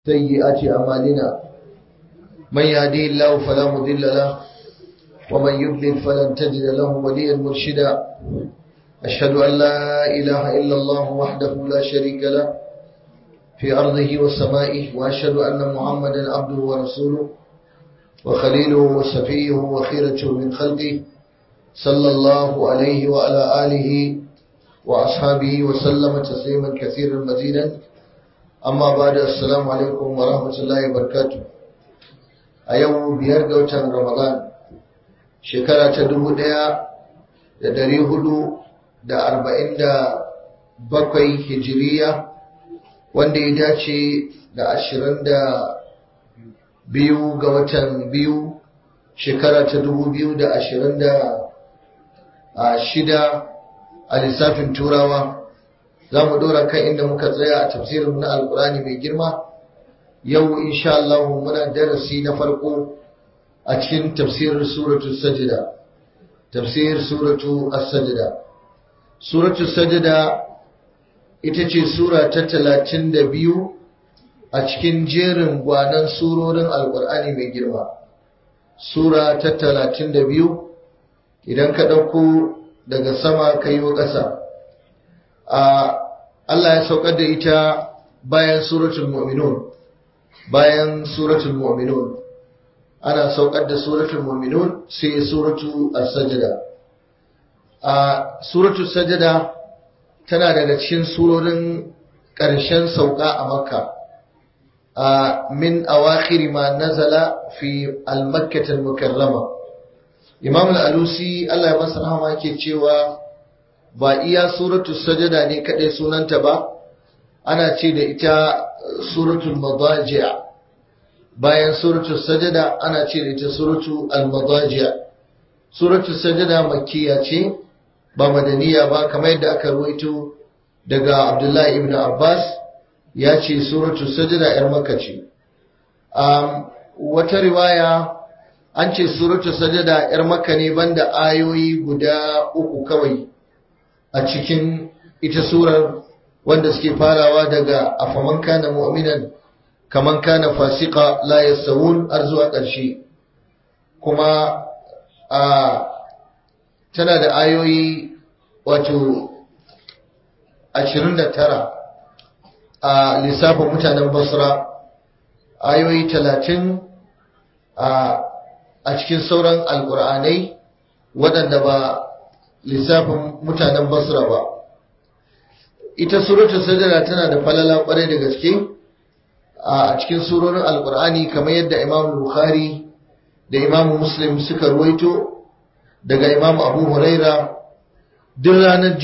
سيئات أعمالنا من يهديه الله فلا مضل له ومن يضلل فلن تجد له وليا مرشدا أشهد أن لا إله إلا الله وحده لا شريك له في أرضه وسمائه وأشهد أن محمدا عبده ورسوله وخليله وصفيه وخيرته من خلقه صلى الله عليه وعلى آله وأصحابه وسلم تسليما كثيرا مزيدا أما بعد السلام عليكم ورحمة الله وبركاته أيوم بيرجع رمضان شكرا تدوم da 447 hijiriya wanda ya dace da 22 ga watan biyu shekara ta 2026 a lissafin turawa. Za mu dora kan inda muka tsaya a tafsirin na alkurani mai girma. Yau insha Allah muna darasi na farko a cikin tafsirin suratul sajda. Tafsir suratu as-sajda. Suratu sajda ita ce sura ta 32 a cikin jerin gwanan surorin alkur'ani mai girma. Sura ta 32 idan ka ɗauko daga sama ka yi wa ƙasa. Allah ya saukar da ita bayan suratul mu'minun. Bayan suratul mu'minun ana saukar da suratul mu'minun sai suratu as-sajda. Suratul sajda tana daga cikin surorin ƙarshen sauka a Makka. Min awakhir ma nazala fi al-Makkah al-Mukarrama. Imam al-Alusi Allah ya masa rahama yake cewa ba iya suratul sajda ne kadai sunanta ba, ana ce da ita suratul madaji'. Bayan suratul sajda ana ce da ita suratul al-madaji'. Suratul sajda makkiya ce ba madaniya ba, kamar yadda aka ruwaito daga Abdullahi ibn Abbas ya ce suratul sajda yar Makka ce. Wata riwaya an ce suratul sajda yar Makka ne banda ayoyi guda 3 kawai a cikin ita surar, wanda suke farawa daga afaman kana mu'minan kaman kana fasika la yasawun har zuwa ƙarshe. Kuma tana da ayoyi wato 29 a lissafin mutanen Basra, ayoyi 30 a cikin sauran alƙur'anai waɗanda ba lissafin mutanen Basra ba. Ita suratul sajda tana da falala ƙwarai da gaske a cikin surorin alƙur'ani, kamar yadda Imam Bukhari da Imam Muslim suka ruwaito daga Imam Abu Huraira. Duk ranar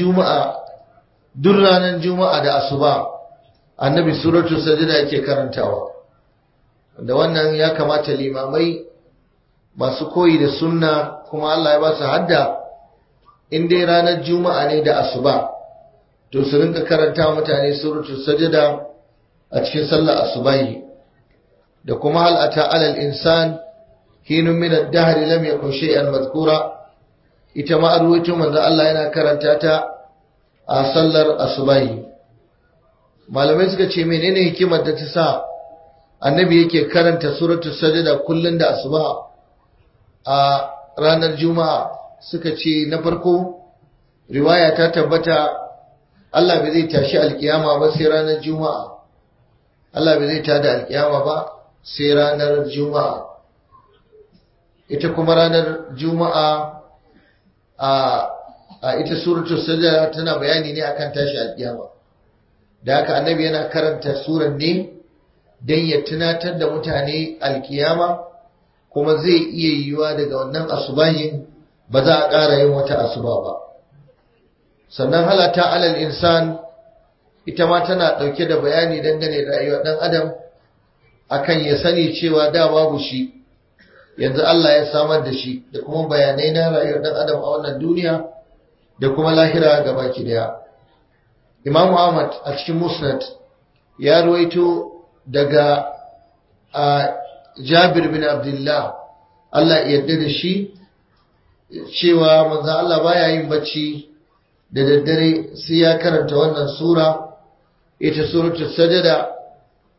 Juma'a da asuba Annabi suratul sajda yake karantawa. Da wannan ya kamata limamai masu koyi da sunna kuma Allah ya ba su hadda, in dai ranar Juma'a ne da asuba to su rinka karanta mutane suratul sajda a cikin sallar asubahi. Da kuma hal ata alal insan hinun min ad-dahr lam yakun shay'an madhkura, ita ma arwaito manzo Allah yana karanta ta a sallar asubahi. Malamai suka ce menene hikimar da ta sa annabi yake karanta suratul sajda kullun da asuba a ranar Juma'a? Suka ce na farko, riwaya ta tabbata Allah bai zai tashi alkiyama ba sai ranar Juma'a. Allah bai zai tada alkiyama ba sai ranar Juma'a. Ita kuma ranar Juma'a a ita suratul sajda tana bayani ne akan tashi alkiyama. Da haka annabi yana karanta suran ne dan ya tunatar da mutane alkiyama, kuma zai iya yiwuwa daga wannan asubahin ba za a ƙara yin wata asuba ba. Sannan halata alal insan ita ma tana ɗauke da bayani dangane da rayuwar ɗan adam, akan ya sani cewa da babu shi, yanzu Allah ya samar da shi, da kuma bayanai na rayuwar ɗan adam a wannan duniya da kuma lahira gabaki daya. Imam Ahmad a cikin Musnad ya ruwaito daga Jabir bin Abdullah Allah ya yarda da shi cewa manzo Allah baya yin bacci da daddare sai ya karanta wannan sura, ita suratul sajda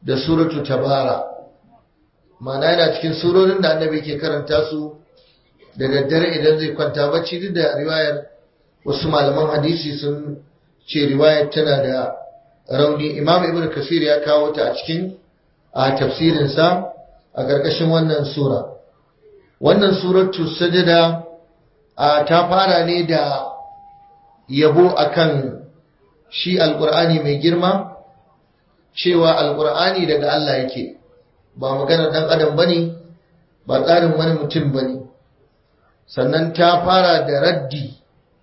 da suratu tabara. Ma'ana yana cikin surorin da annabi ke karanta su da daddare idan zai kwanta bacci, duk da riwayar wasu malaman hadisi sun ce riwayar tana da rauni. Imam Ibn Kasir ya kawo ta a cikin tafsirinsa a ƙarƙashin wannan sura. Wannan suratu sajada ta fara ne da yabo akan shi alƙur'ani mai girma, cewa alƙur'ani daga Allah yake, ba maganar ɗan adam bane, ba tsarin wani mutum bane. Sannan ta fara da raddi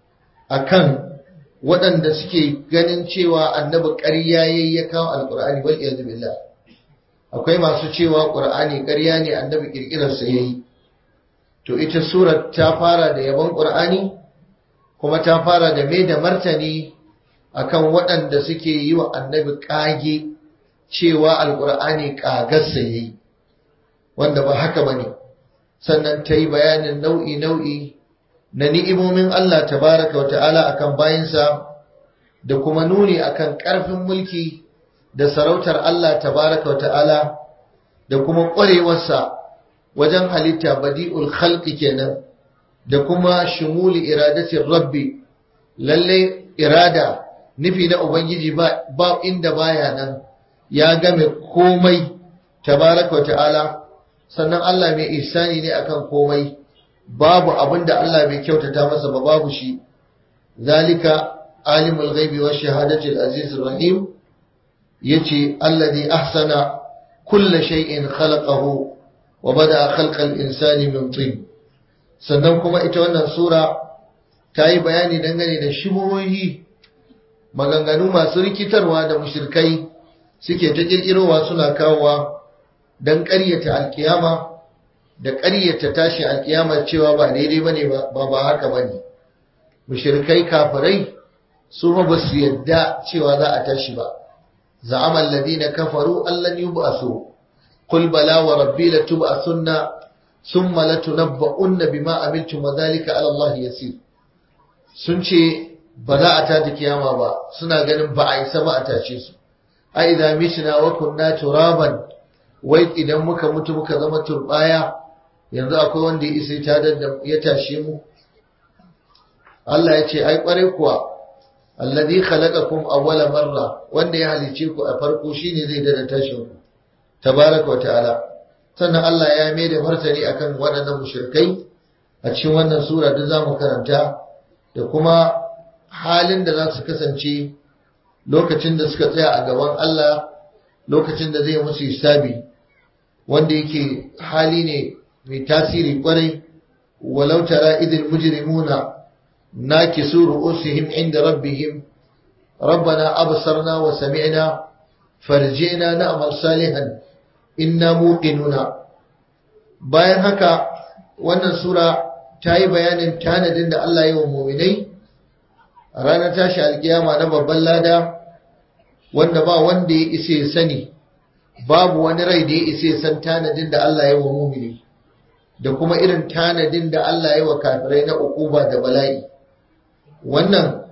akan waɗanda suke ganin cewa annabi ƙarya yayi ya kawo alƙur'ani, wal iyad billah. Akwai masu cewa ƙur'ani ƙarya ne, annabi ƙirƙirar sa yayi. To ita surar ta fara da yabon ƙur'ani, kuma ta fara da mai da martani akan waɗanda suke yi wa annabi ƙage cewa alƙur'ani ƙagarsa yayi, wanda ba haka bane. Sannan ta yi bayanin nau'i na ni'imomin Allah tabaraka wa ta'ala akan bayinsa, da kuma nuni akan ƙarfin mulki da sarautar Allah tabaraka wa ta'ala, da kuma ƙwarewarsa wajen halitta, badi'ul khalqi kenan, da kuma shumuli iradatin rabbi, lalle irada nufi na ubangiji ba inda baya nan, ya game komai tabaraka wa ta'ala. Sannan Allah mai ihsani ne akan komai, babu abinda Allah bai kyautata masa ba, babu shi. Zalika alimul ghaibi wash shahadati al-azizur rahim, yace alladhi ahsana kulla shay'in khalaqahu wa bada'a khalqal insani min tin. Sannan kuma ita wannan sura ta yi bayani dangane da shubuhohi, maganganu masu rikitarwa da mushrikai suke ta kirkirowa suna kawowa don ƙaryata alkiyama da ƙaryata tashi alkiyama, cewa ba daidai bane, ba haka bane. Mushrikai kafirai su ba su yadda cewa za a tashi ba. za'ama alladhina kafaru allan yub'asu qul bala wa rabbi latub'asunna thumma latunabba'unna bima amiltum wa dhalika 'ala Allah yasir. Sun ce ba za a tada kiyama ba, suna ganin ba a isa ba a tashe su. A idza mitna wa kunna turaban, wai idan muka mutu muka zama turbaya, yanzu akwai wanda ya isa ya tashe mu? Allah ya ce ai kware kuwa, alladhi khalaqakum awwala marra, wanda ya halice ku a farko shine zai dada tashin ku tabaraka wa ta'ala. Sannan Allah ya mai da martani akan waɗannan mushrikai a cikin wannan sura da zamu karanta, da kuma halin da za su kasance lokacin da suka tsaya a gaban Allah, lokacin da zai musu hisabi, wanda yake hali ne mai tasiri kwarai. walau tara idil mujrimuna nakisu ru'usihim inda rabbihim rabbana absarna wa sami'na farji'na na'mal salihan inna muqinuna. Bayan haka wannan sura ta yi bayanin tanadin da Allah ya yi wa mu'minai a ranar tashi alkiyama na babban lada, wanda ba wanda ya isa ya sani, babu wani rai da ya isa ya san tanadin da Allah ya yi wa mu'mini, da kuma irin tanadin da Allah ya yi wa kafirai na ukuba da bala'i. Wannan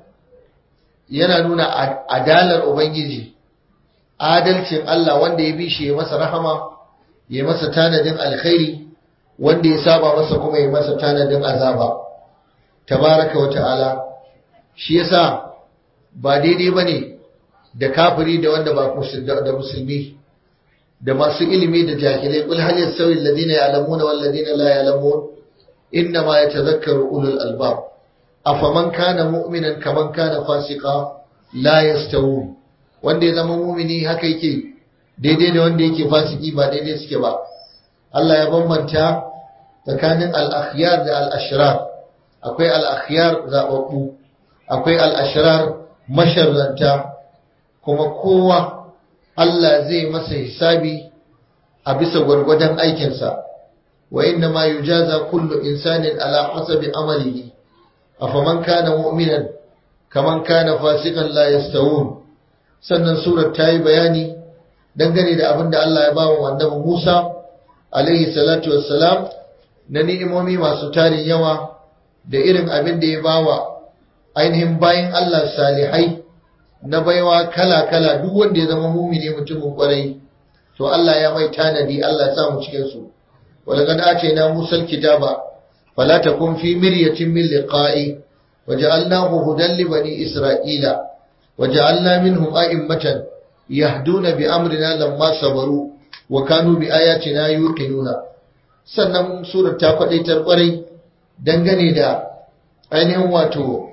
yana nuna adalar Ubangiji, adalcin Allah, wanda ya bi shi ya masa rahama, ya masa tanadin alkhairi, wanda ya saba masa kuma ya masa tanadin azaba tabaraka wa ta'ala. Shi yasa ba daidai bane da kafiri da wanda ba da musulmi, da masu ilimi da jahilai. Qul hal yastawi alladhina ya'lamuna wal ladina la ya'lamun innama yatadhakkaru ulul albab afaman kana mu'minan kaman kana fasiqa la yastawun. Wanda ya zama mu'mini haka yake daidai da wanda yake fasiki, ba daidai suke ba. Allah ya bambanta tsakanin al-akhyar da al-ashrar. Akwai al-akhyar zababbu, akwai al-ashrar masharranta. Kuma kowa Allah zai masa hisabi a bisa gwargwadon aikinsa. Wa inna ma yujaza kullu insanin ala hasabi amalihi afaman kana mu'minan kaman kana fasikan la yastawun. Sannan surar ta yi bayani dangane da abin da Allah ya ba wa annabi Musa alaihi salatu wassalam na ni'imomi masu tarin yawa, da irin abin da ya ba wa ainihin bayin Allah salihai na baiwa kala-kala. Duk wanda ya zama mumini mutumin kwarai, to Allah ya mai tanadi, Allah ya sa mu cikin su. walaqad atayna Musa al-kitaba fala takun fi miryatin min liqa'i waja'alnahu hudan li bani Isra'ila waja'alna minhum a'immatan yahduna bi amrina lamma sabaru wa kanu bi ayatina yuqinuna. Sannan surar ta kwadaitar kwarai dangane da ainihin wato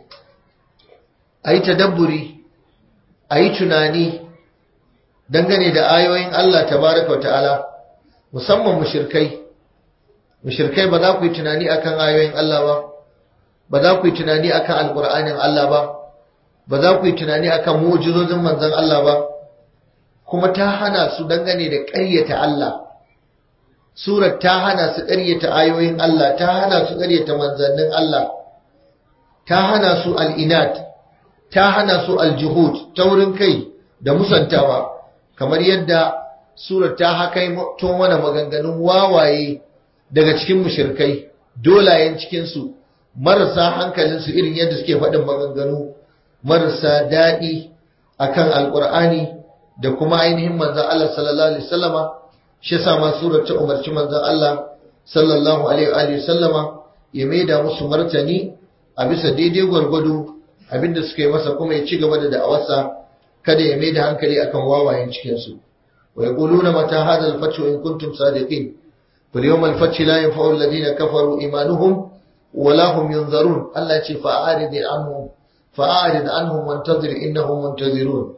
ayi tadabburi, ayi tunani dangane da ayoyin Allah tabaraka wa ta'ala, musamman mushrikai ba za ku yi tunani akan ayoyin Allah ba, ba za ku yi tunani akan alqur'anin Allah ba za ku yi tunani akan mu'jizozin manzon Allah ba, kuma ta hana su dangane da ƙaryata Allah. Surar ta hana su ƙaryata ayoyin Allah, ta hana su ƙaryata manzannin Allah, ta hana su al'inat, ta hana su aljuhud, taurin kai da musantawa, kamar yadda surar ta hakaito mana maganganun wawaye daga cikin mushrikai, dolayen cikinsu, marasa hankalinsu, irin yadda suke faɗin maganganu marasa daɗi akan alƙur'ani da kuma ainihin manzon Allah sallallahu alaihi wasallama. Shi yasa ma surar ta umarci manzon Allah sallallahu alaihi wasallama ya maida musu martani a bisa daidai gwargwado abinda suka yi masa, kuma ya ci gaba da da'awarsa, kada ya maida hankali akan wawayen cikin su. wa yaquluna mata hadha al-fathu in kuntum sadiqin fal yawm al-fath la yanfa'u alladhina kafaru imanuhum wa la hum yunzarun. Allah ce fa'arid anhum wantazir innahum muntazirun.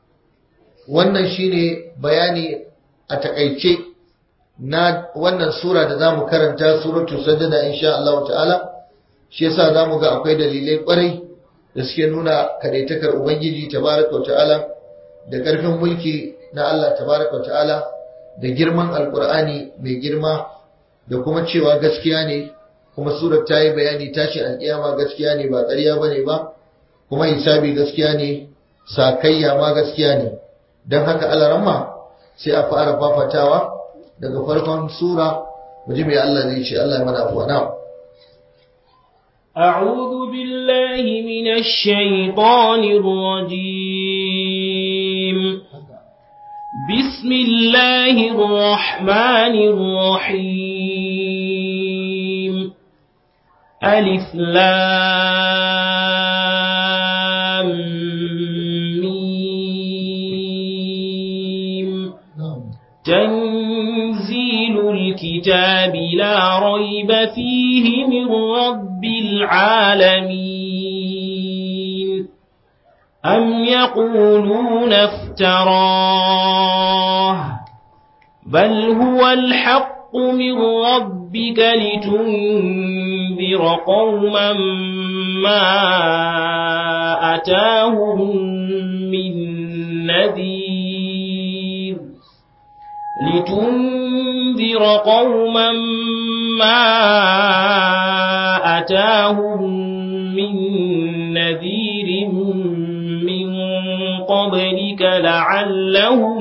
Wannan shine bayani a takaice na wannan sura da zamu karanta, suratul sajda insha Allah ta'ala. Shi yasa zamu ga akwai dalilai kwarai da suke nuna kadaitakar ubangiji tabaraka wa ta'ala da karfin mulki na Allah tabaraka wa ta'ala da girman alqur'ani mai girma, da kuma cewa gaskiya ne, kuma surar ta yi bayani tashin alkiyama gaskiya ne, ba ƙarya bane ba, kuma hisabi gaskiya ne, sakayya ma gaskiya ne. don haka alaramma sai a fara fafatawa daga farkon sura, mu ji me Allah zai ce. Allah ya mana afuwa. na'am أعوذ بالله من الشيطان الرجيم. بسم الله الرحمن الرحيم. ألف لام ميم. تنزيل الكتاب لا ريب فيه من رب العالمين. أم يقولون افتراه بل هو الحق من ربك لتنذر قوما ما أتاهم من نذير من قبلك لعلهم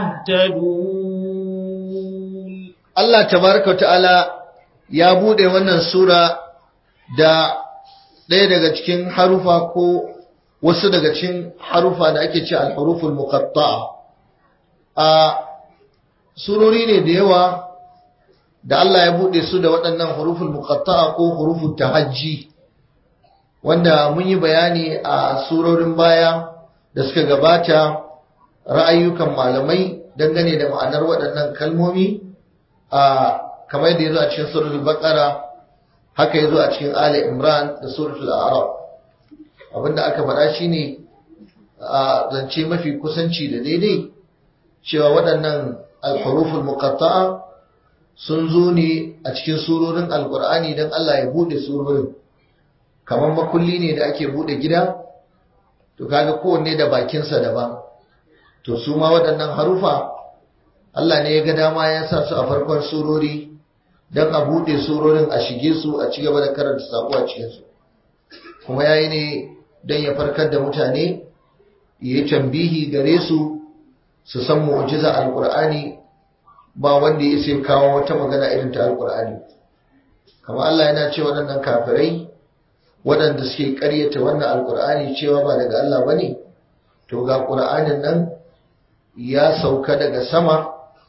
يهتدون. Allah tabaraka ta'ala ya bude wannan sura da ɗaya daga cikin harufa ko wasu daga cikin harufa da ake ce al-huruful muqatta'a. A surori ne da yawa da Allah ya bude su da waɗannan huruful muqatta'a ko huruful tahajji, wanda mun yi bayani a surorin baya da suka gabata ra'ayyukan malamai dangane da ma'anar waɗannan kalmomi, kamar yadda yazo a cikin suratul baqara, haka yazo a cikin ali imran da suratul a'raf. Abinda aka faɗa shine zance mafi kusanci da daidai cewa waɗannan al-huruful muqatta'a sun zo ne a cikin surorin alqur'ani dan Allah ya bude surorin, kamar makulli ne da ake bude gida, to kaga kowanne da bakinsa daban. To su ma waɗannan harufa Allah ne ya ga dama ya sa su a farkon surori don a bude surorin, a shige su, a ci gaba da karanta sako a cikinsu. Kuma yayi ne don ya farkar da mutane, ya yi tambihi gare su, su san mu'jiza alqur'ani, ba wanda ya sai kawo wata magana irin ta alqur'ani. Kamar Allah yana ce waɗannan kafirai waɗanda suke ƙaryata wannan alqur'ani cewa ba daga Allah bane, to ga qur'anin nan ya sauka daga sama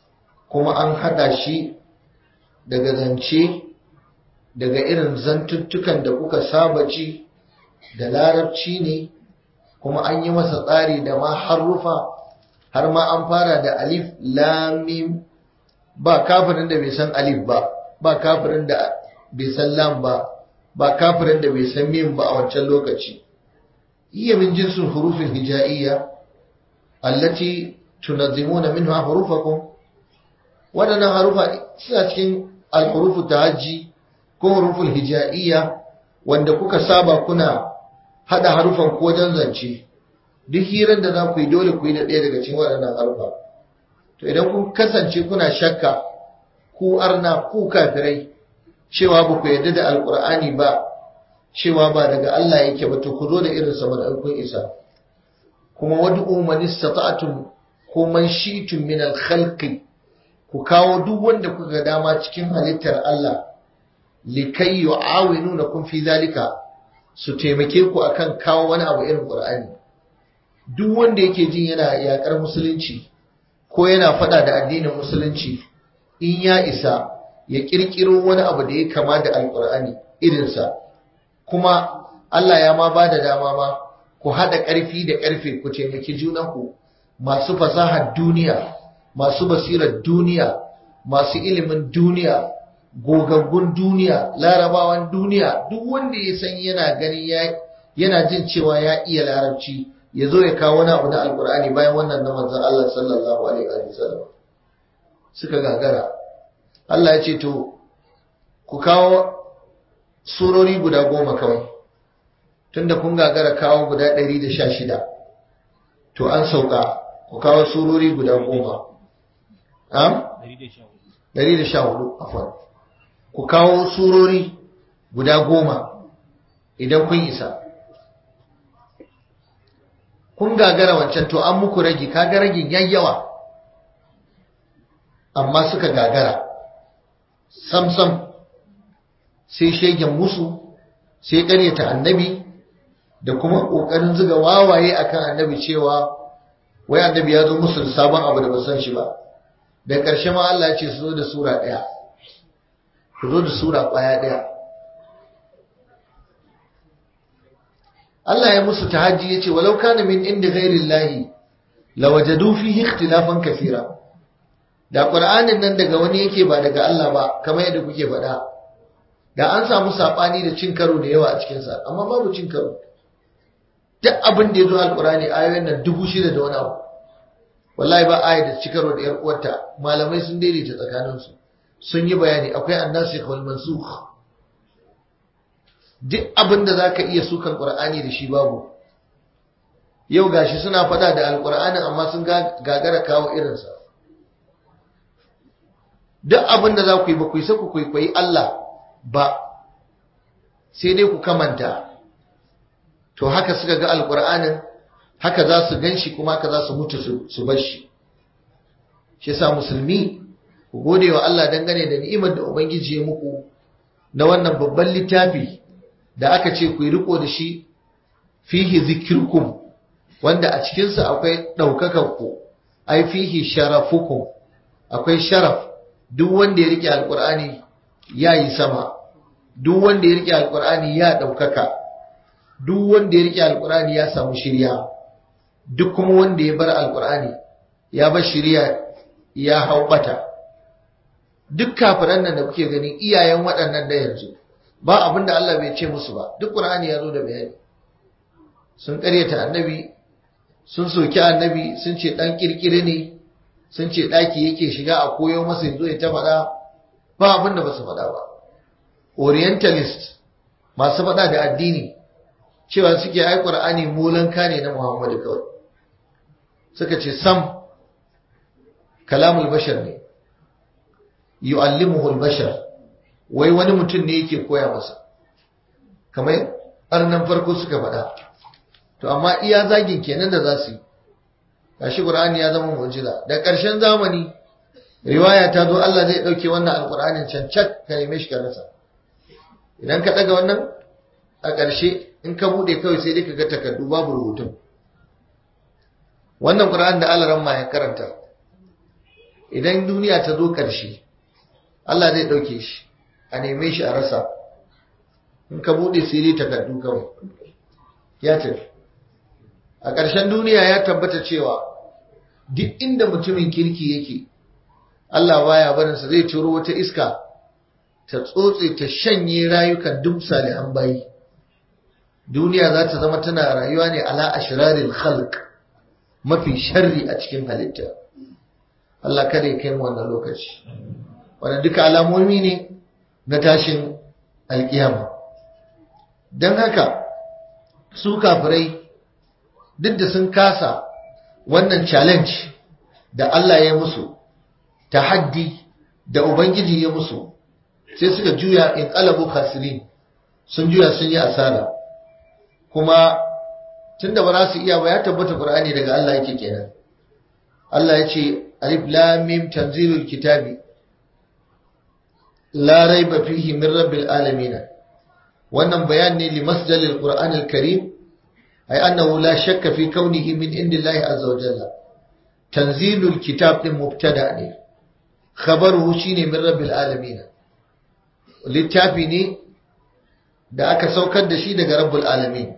kuma an hada shi daga zance daga irin zantuttukan da kuka saba ci da larabci ne, kuma an yi masa tsari da ma harufa, har ma an fara da alif lam mim. Ba kafirin da bai san alif ba, ba kafirin da bai san lam ba, ba kafirin da bai san mim ba a wancan lokaci. iya min jinsin hurufin hija'iyya allati tunazzimuna minha hurufakum. waɗannan harufa suna cikin al-hurufu tahajji ko huruful hija'iyya wanda kuka saba kuna hada harufan ko wajen zance. duk hirar da za ku yi dole ku yi da ɗaya daga cikin waɗannan harufa. to idan kun kasance kuna shakka ku arna ku kafirai cewa ba ku yarda da alkur'ani ba, cewa ba daga Allah yake ba, to ku zo da irin sa da kun isa. kuma wad'u man istata'tum ko man shi'tum min al-khalqi, ku kawo duk wanda kuka ga dama cikin halittar Allah, likai yu'awinunakum fi zalika, su taimake ku akan kawo wani abu irin Qur'ani. duk wanda yake jin yana yakar musulunci ko yana fada da addinin musulunci, in ya isa ya kirkiro wani abu da ya kama da alqur'ani irinsa. kuma Allah ya ma bada dama ma ku hada ƙarfi da ƙarfe ku taimaki junanku, masu fasahar duniya, masu basirar duniya, masu ilimin duniya, gogaggun duniya, larabawan duniya, duk wanda ya san yana gani yana jin cewa ya iya larabci, ya zo ya kawo wani abu na alkur'ani bayan wannan na manzon Allah sallallahu alaihi wa sallam. suka gagara. Allah ya ce to ku kawo surori guda 10 kawai, tunda kun gagara kawo guda 116, to an sauka ku kawo surori guda 10. 114 afwan. ku kawo surori guda 10 idan kun isa. kun gagara wancan, to an muku ragi, kaga ragin yayyawa, amma suka gagara samsam. sai shegen musu, sai ƙaryata annabi, da kuma ƙoƙarin zuga wawaye akan annabi cewa wai annabi ya zo musu da sabon abu da ba san shi ba. da ƙarshe ma Allah ya ce su zo da sura ɗaya, ku zo da sura ƙwaya ɗaya. Allah ya musu tahajji ya ce walau kana min inda ghairillahi lawajadu fihi ikhtilafan kathira. da Qur'anin nan daga wani yake ba daga Allah ba kamar yadda kuke faɗa, da an samu sabani da cin karo da yawa a cikin sa, amma babu cin karo. duk abin da yazo alqur'ani ayoyin nan 6000 da wani abu, wallahi ba ayat da cin karo da yar uwarta. malamai sun daidaita tsakanin su, sun yi bayani, akwai annasikh wal mansukh. duk abin da zaka iya sukan qur'ani da shi babu. yau gashi suna faɗa da alqur'anin amma sun gagara kawo irin sa. duk abin da za ku yi ba ku yi ku kwaikwayi Allah ba, sai dai ku kamanta. to haka suka ga alkur'anin, haka za su gan shi, kuma haka za su mutu su bar shi. shi sa musulmi ku gode wa Allah dangane da ni'imar da ubangiji ya muku na wannan babban littafi da aka ce ku yi riko da shi, fihi zikirkum, wanda a cikinsa akwai ɗaukakar ku, ai fihi sharafukum, akwai sharaf. duk wanda ya rike alkur'ani ya yi sama, duk wanda ya rike alkur'ani ya ɗaukaka, duk wanda ya rike alkur'ani ya samu shirya, duk kuma wanda ya bar alkur'ani ya bar shirya ya hau bata. duk kafiran nan da kuke gani iyayen waɗannan da yanzu ba abin da Allah bai ce musu ba, duk Qur'ani ya zo da bayani. sun ƙaryata annabi, sun soki annabi, sun ce ɗan ƙirƙiri ne, sun ce ɗaki yake shiga a koyo masa yanzu ya ta faɗa, ba abin da ba su faɗa ba. orientalist masu faɗa da addini cewa suke ai Qur'ani molanka ne na Muhammadu kawai. suka ce sam kalamul bashar ne, yu'allimuhu al-bashar, wai wani mutum ne yake koya masa, kamar arnan farko suka faɗa. to amma iya zagin kenan da za su yi. gashi Qur'ani ya zama mu'jiza. da ƙarshen zamani riwaya ta zo Allah zai dauke wannan alqur'anin cancat ka neme shi ka rasa. idan ka daga wannan a ƙarshe in ka bude kawai sai dai ka ga takardu babu rubutun. wannan Qur'an da Allah ramma ya karanta idan duniya ta zo ƙarshe Allah zai ɗauke shi a neme shi a rasa, in ka buɗe siri takardu kawai ya tafi. A ƙarshen duniya ya tabbata cewa duk inda mutumin kirki yake Allah baya barinsa, zai turo wata iska ta tsotse ta shanye rayukan duk salihan bayi. Duniya za ta zama tana rayuwa ne ala ashraril khalq, mafi sharri a cikin halitta. Allah kada ya kai mu wannan lokaci. Wannan duka alamomi ne na tashin alkiyama. Don haka su kafirai duk da sun kasa wannan challenge da Allah ya musu, tahaddi da Ubangiji ya musu, sai suka juya in qalabu khasirin, sun juya sun yi asara. Kuma tunda ba za su iya ba, ya tabbata Qur'ani daga Allah yake kenan. Allah ya ce alif lam mim tanzilul kitabi la raiba fihi min rabbil alamin. Wannan bayan ne li masdalil Qur'anil Karim, ay annahu la shakka fi kaunihi min indillahi azza wa jalla. Tanzilul kitab din mubtada ne, khabaruhu shine min rabbil alamin. Littafi ne da aka saukar da shi daga rabbul alamin.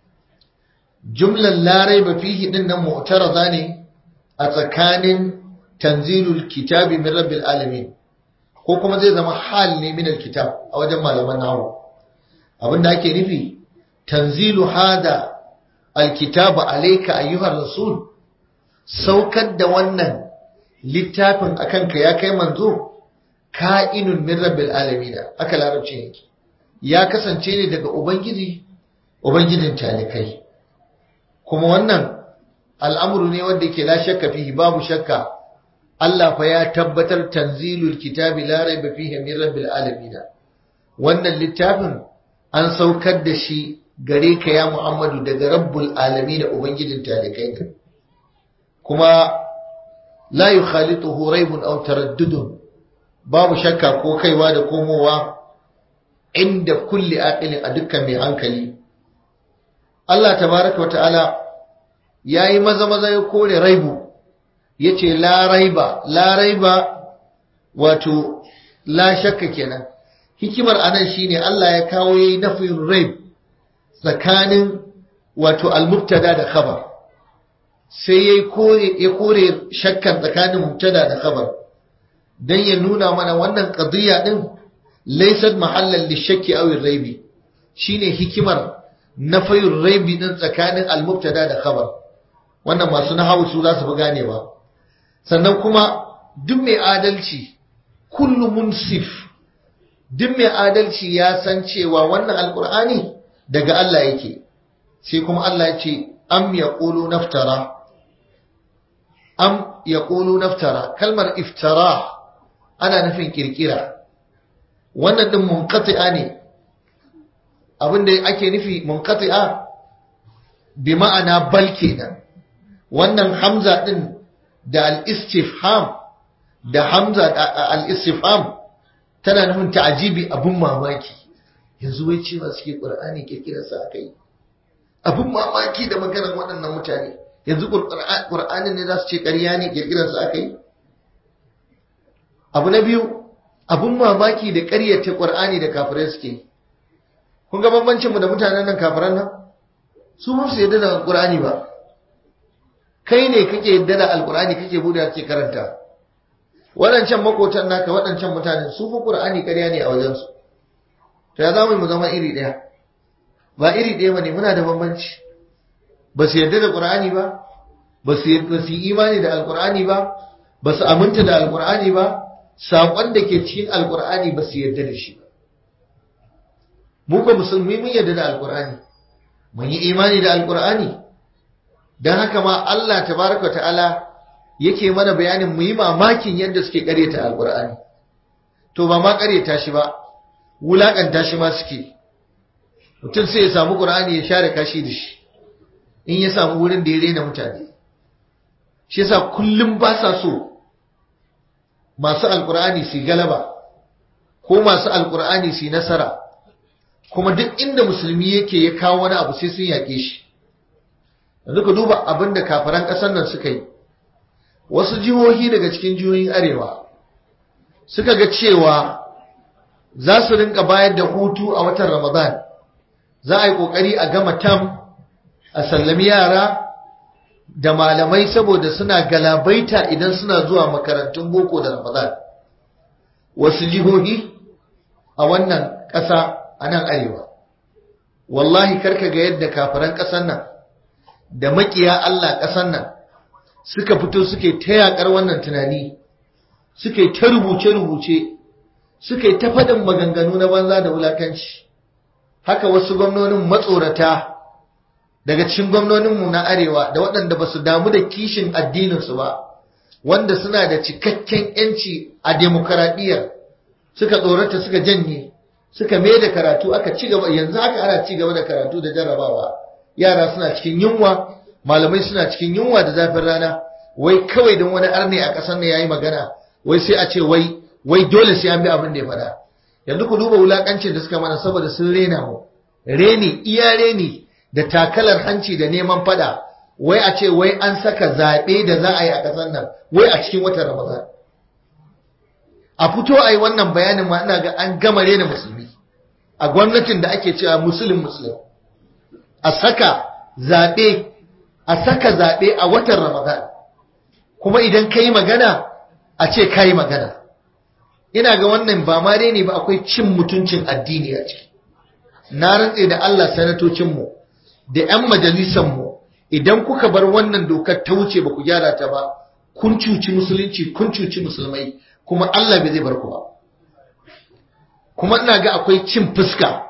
Jumlar la raiba fihi din nan mu'tarada ne a tsakanin tanzilul kitabi min rabbil alamin, ko kuma zai zama hal ne min alkitab a wajen malaman nahwu. Abinda ake nufi tanzilu hada alkitaba alayka ayyuhar rasul, saukar da wannan littafin akan ka ya kai manzo, ka'inun min rabbil alamin, aka larabci yake, ya kasance ne daga ubangijin talikai. Kuma wannan al'amuru ne wanda yake la shakka fihi, babu shakka. Allah fa ya tabbatar tanzilul kitabi la raiba fihi min rabbil alamin. Wannan littafin an saukar da shi gare ka ya Muhammadu daga rabbul alamin, ubangijin talikai. Kuma la yukhalituhu raibun aw taraddudun, babu shakka ko kaiwa da komowa inda kulli aqilin, a dukkan mai hankali. Allah tabaraka wata'ala yayi maza ya kore raibu, yace la raiba wato la shakka kenan. Hikimar anan shine Allah ya kawo yayi nafiyur raib tsakanin wato al-mubtada da khabar, sai ya kore shakkan tsakanin mubtada da khabar dan ya nuna mana wannan qadiyya din laysat mahallan lishakki aw ar-raibi. Shine hikimar nafiyur raibi din tsakanin al-mubtada da khabar. Wannan masu nahawu su za su fi ganewa. Sannan kuma duk mai adalci, kullu munsif, duk mai adalci ya san cewa wannan alqur'ani daga Allah yake. Sai kuma Allah ya ce am yaqulu naftara, kalmar iftara ana nufin kirkira. Wannan din munqati'a ne, abinda ake nufi munqati'a bi ma'ana bal kenan. Wannan hamza din da al-istifham, da hamza al-istifham tana nufin ta'jibi, abun mamaki. Yanzu wai cewa suke Qur'ani kirkirar sa akai, abun mamaki da maganar waɗannan mutane. Yanzu Qur'anin ne za su ce ƙarya ne, kirkirar sa akai. Abu na biyu, abun mamaki da ƙaryata Qur'ani da kafirai suke. Kun ga bambancin mu da mutanen nan kafiran nan? Su ba su yarda da Qur'ani ba. Kai ne kake yarda da Al-Qur'ani, kake bude kake karanta. Waɗancan makotan naka, waɗancan mutanen su fa Qur'ani ƙarya ne a wajen su. To ya zamu mu zama iri ɗaya? Ba iri ɗaya bane, muna da bambanci. Ba su yarda da Qur'ani ba, ba su yi imani da Al-Qur'ani ba, ba su aminta da Al-Qur'ani ba, saƙon da ke cikin Al-Qur'ani ba su yarda da shi ba. Mu ba musulmi mun yarda da Al-Qur'ani, mun yi imani da Al-Qur'ani. Dan haka ma Allah tabaraka ta'ala yake mana bayanin mu yi mamakin yadda suke ƙaryata Al-Qur'ani. To ba ma ƙaryata shi ba, wulakanta shi ma suke. Mutum sai ya samu Qur'ani ya share kashi da shi, in ya samu wurin da ya rena mutane. Shi yasa kullum ba sa so masu Al-Qur'ani su galaba, ko masu Al-Qur'ani su nasara. Kuma duk inda musulmi yake ya kawo wani abu sai sun yaƙe shi. Yanzu ka duba abin da kafiran ƙasar nan suka yi. wasu jihohi daga cikin jihohin arewa suka ga cewa za su rinka bayar da hutu a watan Ramadan, za a yi kokari a gama tam a sallami yara da malamai saboda suna galabaita idan suna zuwa makarantun boko da Ramadan. Wasu jihohi a wannan ƙasa a nan arewa, wallahi karka ga yadda kafiran ƙasar nan da makiya Allah ƙasar nan suka fito suke ta yaƙar wannan tunani, suke ta rubuce-rubuce, suke ta faɗin maganganu na banza da wulakanci. Haka wasu gwamnonin matsorata daga cikin gwamnoninmu na arewa da waɗanda ba su damu da kishin addininsu ba, wanda suna da cikakken ‘yanci a demokaradiyyar, suka tsorata suka janye, suka mai da karatu aka ci gaba. Yanzu haka ana ci gaba da karatu da jarrabawa, yara suna cikin yunwa, malamai suna cikin yunwa da zafin rana. Wai kawai don wani arne a ƙasar ne ya yi magana, wai sai a ce wai dole sai an bi abin da ya faɗa. Yanzu ku duba wulakancin da suka mana saboda sun rena mu, reni iya reni da takalar hanci da neman fada. Wai a ce wai an saka zaɓe da za a yi a ƙasar nan wai a cikin watan Ramadan. A fito a yi wannan bayanin ma ina ga an gama rena musulmi a gwamnatin da ake cewa musulun, a saka zaɓe a watan Ramadan, kuma idan ka yi magana a ce ka yi magana. Ina ga wannan ba ma ne ba, akwai cin mutuncin addini a ciki. Na rantse da Allah, sanatocinmu da 'yan majalisanmu, idan kuka bar wannan dokar ta wuce ba ku gyara ta ba, kun cuci musulunci, kun cuci musulmai, kuma Allah bai zai bar ku ba. Kuma ina ga akwai cin fuska,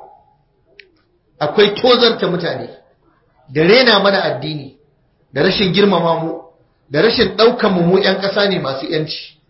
akwai tozarta mutane da rena mana addini, da rashin girmama mu, da rashin ɗaukan mu 'yan ƙasa ne masu 'yanci.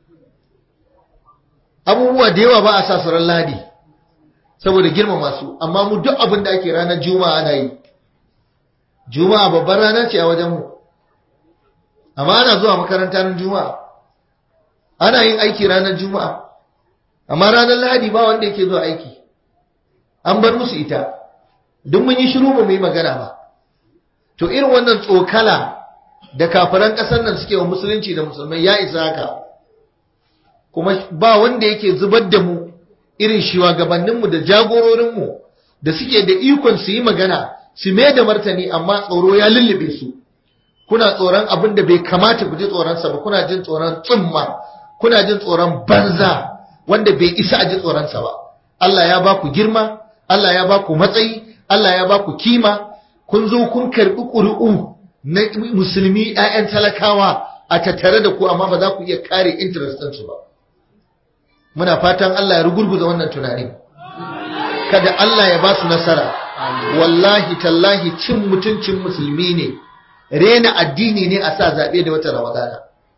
Abubuwa da yawa ba a sa su ran Lahadi saboda girmama su, amma mu duk abin da ake ranar Juma'a ana yi. Juma'a babbar rana ce a wajen mu, amma ana zuwa makaranta ranar Juma'a, ana yin aiki ranar Juma'a, amma ranar Lahadi ba wanda yake zuwa aiki, an bar musu ita. Duk mun yi shiru ba mu yi magana ba. To irin wannan tsokala da kafiran ƙasar nan suke wa musulunci da musulmai ya isa haka. Kuma ba wanda yake zubar da mu irin shugabanninmu da jagororinmu da suke da ikon su yi magana, su mai da martani, amma tsoro ya lullube su. Kuna tsoron abin da bai kamata ku ji tsoronsa ba, kuna jin tsoron tsumma, kuna jin tsoron banza wanda bai isa a ji tsoronsa ba. Allah ya ba ku girma, Allah ya ba ku matsayi, Allah ya ba ku kima, kun zo kun karɓi ƙuri'u na musulmi 'ya'yan talakawa a tattare da ku, amma ba za ku iya kare interest ɗinsu ba. Muna fatan Allah ya rugurguza wannan tunani, kada Allah ya ba su nasara. Wallahi tallahi cin mutuncin musulmi ne, rena addini ne a sa zaɓe da wata Ramadana.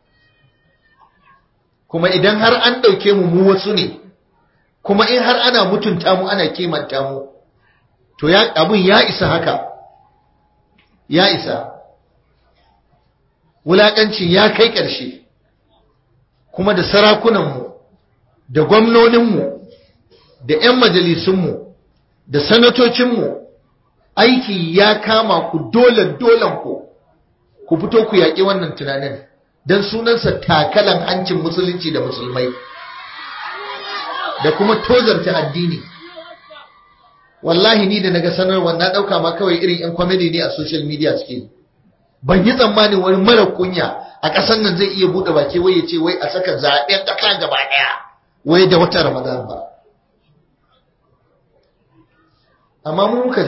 Kuma idan har an ɗauke mu wasu ne, kuma in har ana mutunta mu ana kimanta mu, to abun ya isa haka, ya isa. Wulaƙancin ya kai ƙarshe, kuma da sarakunanmu, da gwamnoninmu, da 'yan majalisunmu, da sanatocinmu, aiki ya kama ku dole ku fito ku yaƙi wannan tunanin, don sunansa takalan hancin musulunci da musulmai, da kuma tozarta addini. Wallahi ni da naga sanarwar na ɗauka ma kawai irin 'yan comedy ne a social media suke. Ban yi tsammanin wani mara kunya a ƙasar nan zai iya buɗe baki wai ya ce wai a saka zaɓen ƙasa gaba ɗaya wai da wata Ramadan ba. Amma mu muka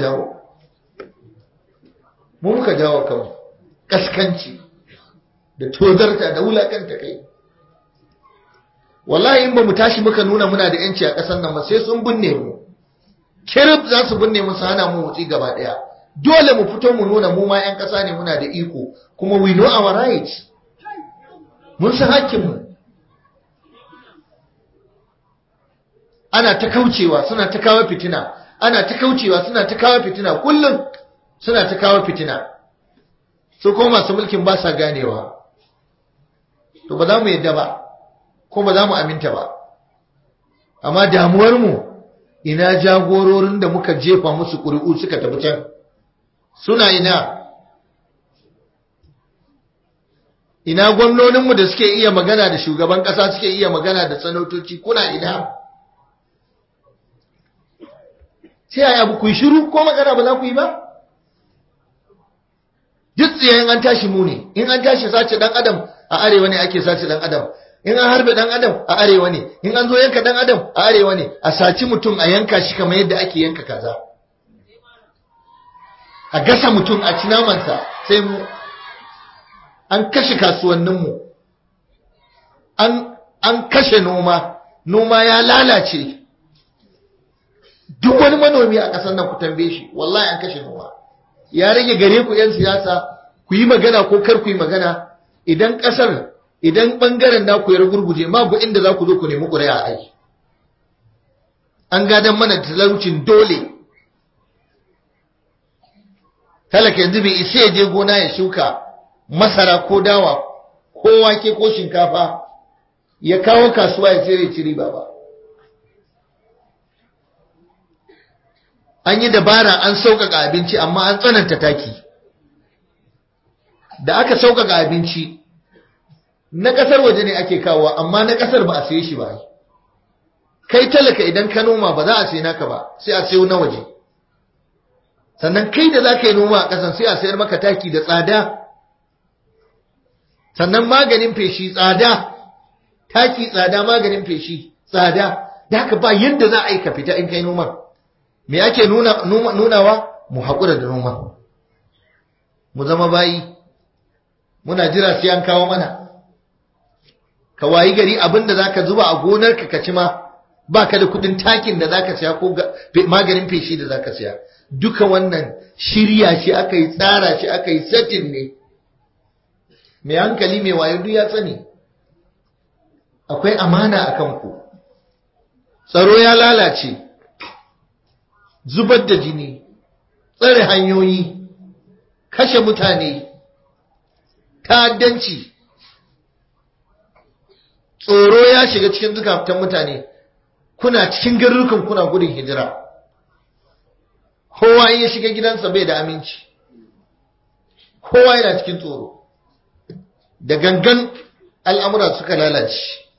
jawo kanmu kaskanci da tozarta da wulakanta kai. Wallahi in ba mu tashi muka nuna muna da yanci a ƙasar nan ba, sai sun binne mu kirib, za su binne mu su hana mu motsi gaba ɗaya. Dole mu fito mu nuna mu ma 'yan ƙasa ne, muna da iko, kuma we know our rights, mun san hakkinmu. Ana ta kaucewa suna ta kawo fitina, ana ta kaucewa suna ta kawo fitina, kullum suna ta kawo fitina. So kuma masu mulkin ba sa ganewa, to ba za mu yadda ba, ko ba za mu aminta ba. Amma damuwarmu, ina jagororin da muka jefa musu ƙuri'u suka tafi can, suna ina? ina gwamnoninmu da suke iya magana da shugaban ƙasa, suke iya magana da sanatoci, kuna ina? sai a abu ku yi shiru ko magana ba za ku yi ba? duk tsiyayen an tashi mu ne, in an tashi sace dan adam a arewa ne ake sace dan adam, in an harbe dan adam a arewa ne, in an zo yanka dan adam a arewa ne, a saci mutum a yanka shi kamar yadda ake yanka kaza, a gasa mutum a ci namansa, sai mu an kashe kasuwanninmu, an kashe noma ya lalace. Duk wani manomi a ƙasar nan ku tambaye shi, wallahi an kashe noma. Ya rage gare ku 'yan siyasa ku yi magana ko kar ku yi magana. Idan ɓangaren naku ya rugurguje ma ku inda za ku zo ku nemi ƙuri'a ai. An gadan mana talaucin dole. Talaka yanzu bai isa ya je gona ya shuka masara ko dawa ko wake ko shinkafa ya kawo kasuwa ya sayar ci riba ba. An yi dabara an sauƙaƙa abinci amma an tsananta taki. Da aka sauƙaƙa abinci na ƙasar waje ne ake kawowa amma na ƙasar ba a saye shi ba. Kai talaka idan ka noma ba za a sayi naka ba, sai a sayo na waje. Sannan kai da za ka yi noma a ƙasan sai a sayar maka taki da tsada. Sannan maganin feshi tsada, taki tsada, maganin feshi tsada. Da haka ba yadda za a yi ka fita in kai noman. Me ake nunawa? Mu haƙura da noma, mu zama bayi, muna jira sai an kawo mana. Ka wayi gari abinda zaka zuba a gonarka ka ci ma baka da kudin takin da zaka siya ko maganin feshi da zaka siya. Duka wannan shirya shi aka yi, tsara shi aka yi, setting ne. Mai hankali mai wayo duk ya sani akwai amana akan ku. Tsaro ya lalace, zubar da jini, tsare hanyoyi, kashe mutane, ta'addanci, tsoro ya shiga cikin zukatan mutane. Kuna cikin garurukan kuna gudun hijira, kowa ya shiga gidansa bai da aminci, kowa yana cikin tsoro. Da gangan al'amura suka lalace.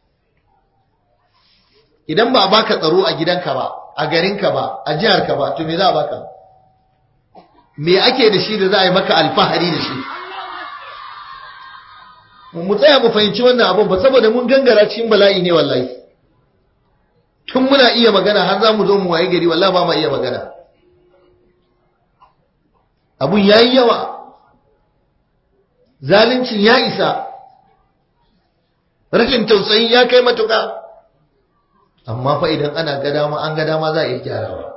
Idan ba a baka tsaro a gidanka ba, a garinka ba, a jiharka ba, to me za a baka? Me ake da shi da za a yi maka alfahari da shi? Mu tsaya mu fahimci wannan abin ba, saboda mun gangara cikin bala'i ne wallahi. Tun muna iya magana har za mu zo mu waye gari wallahi ba ma iya magana. Abun yayi yawa, zaluncin ya isa, rashin tausayi ya kai matuƙa. Amma fa idan ana ga dama, an ga dama za a iya gyarawa.